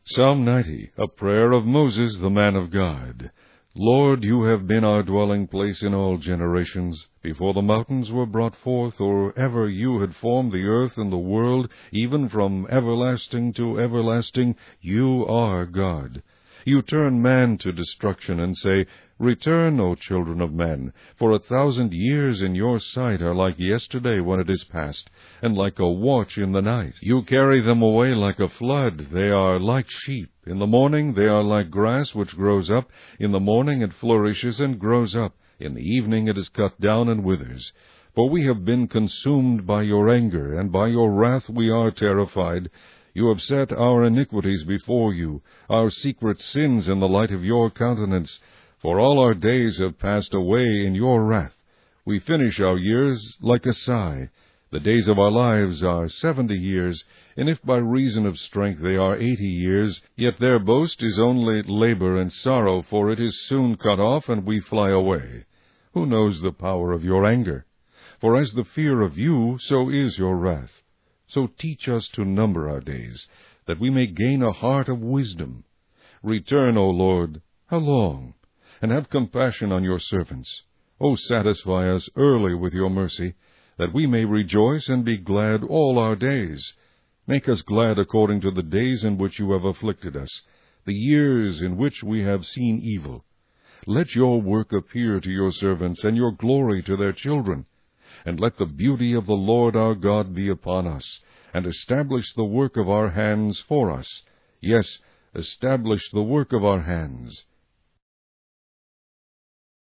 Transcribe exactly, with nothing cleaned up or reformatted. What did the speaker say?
Psalm ninety, a prayer of Moses, the man of God. Lord, you have been our dwelling place in all generations. Before the mountains were brought forth, or ever you had formed the earth and the world, even from everlasting to everlasting, you are God. You turn man to destruction, and say, Return, O children of men, for a thousand years in your sight are like yesterday when it is past, and like a watch in the night. You carry them away like a flood. They are like sheep. In the morning they are like grass which grows up. In the morning it flourishes and grows up. In the evening it is cut down and withers. For we have been consumed by your anger, and by your wrath we are terrified. You have set our iniquities before you, our secret sins in the light of your countenance. For all our days have passed away in your wrath. We finish our years like a sigh. The days of our lives are seventy years, and if by reason of strength they are eighty years, yet their boast is only labor and sorrow, for it is soon cut off, and we fly away. Who knows the power of your anger? For as the fear of you, so is your wrath. So teach us to number our days, that we may gain a heart of wisdom. Return, O Lord, how long? And have compassion on your servants. O satisfy us early with your mercy, that we may rejoice and be glad all our days. Make us glad according to the days in which you have afflicted us, the years in which we have seen evil. Let your work appear to your servants, and your glory to their children. And let the beauty of the Lord our God be upon us, and establish the work of our hands for us. Yes, establish the work of our hands.